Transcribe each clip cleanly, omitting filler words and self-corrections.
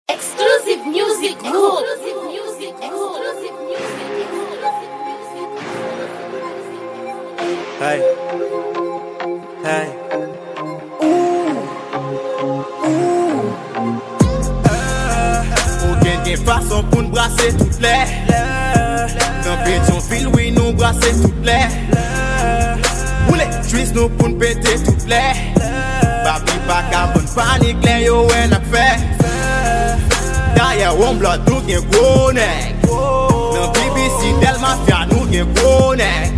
Exclusive music group. Hey, hey. Ou gen façon pour nous brasser toutes les. Dans béton fil, oui, nous brasser toutes les. Ou les twist nous pour nous péter toutes les. Babi pas carbone, panique, les yo, en a fait. Derrière, on blood, nous gen gros nèg. Dans BBC, del mafia, nous gen gros nèg.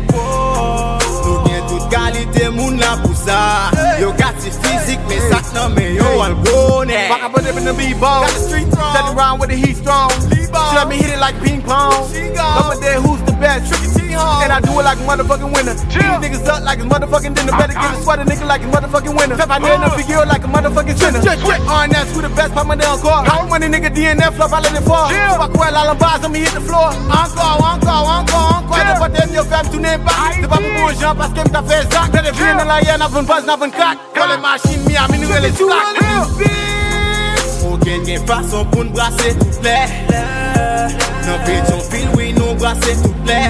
Qualité moun la pour ça. Yo got the physique, mais ça non mais yo al go neck. Fuck, I put them in the B-ball. Stand around with the heat strong. She let me hit it like ping pong. Over there, who's the best? And I do it like a motherfucking winner. These niggas up like a motherfucking dinner. Better give a sweater nigga like a motherfucking winner. Step out there and figure like a motherfucking sinner. RNS, who the best? Pop my damn car. How money nigga DNF flop, I let it fall. Fuck well, all them bars, let me hit the floor. Encore. Ne pas t'aimer, femme, tu n'es pas. C'est pas pour bon gens parce que m't'a fait ça. T'as des viens dans la hyène, n'a pas une base, n'a pas une craque. Quand les machines, Miami, nous les slack. Aucune façon pour nous brasser toutes les. Dans béton fil, oui, nous brasser toutes les.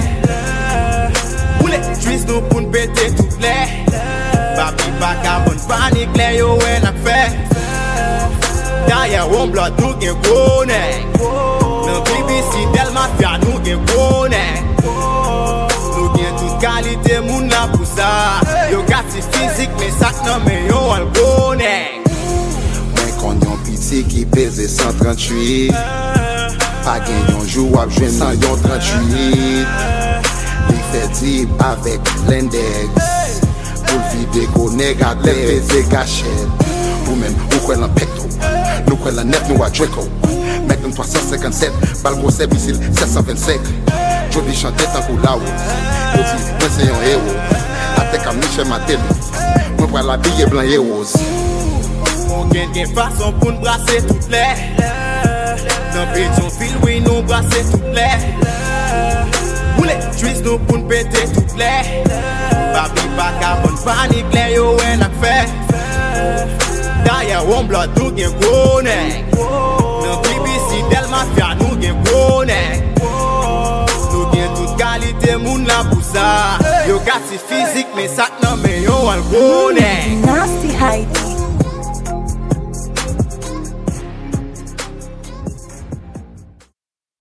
Ou les twist nous pour nous péter toutes les. Babi pas carbone, panique, les yo, en a fait. Derrière, on blood, nous gen gros nèg. Dans BBC, del mafia, nous gen gros nèg. Nous gen toute qualité, moun la pour ça. Yo got the physique, mais ça non mais yo al gros nèg. Kon yon piti ki pese 138. Pa gen yon jou ap jwen nan yon 38. Li fe dip avek Lendex. Pou vide ko neg ak le pese gachet. Ou men ou kwen lan pekto. Nou kwen lan net nou a Draco. Mek nou 357. Bal go se bisil 725. Jodi chante tan kou la ou. Yo di mwen se yon hero. Atek a Michel Mateli. Mwen pral la biye blan heroes. On gen façon pour nous brasser toutes les. Dans béton fil, oui, nous brasser toutes les. Ou les twist nous pour nous péter toutes les. Babi pas carbone, panique, les yo, en a fait. Derrière, on blood, nous gen gros nèg. Dans BBC, del mafia, nous gen gros nèg. Nous gen toute qualité, moun la pour ça. Yo got the physique, mais ça non mais yo al gros nèg. Nasty height.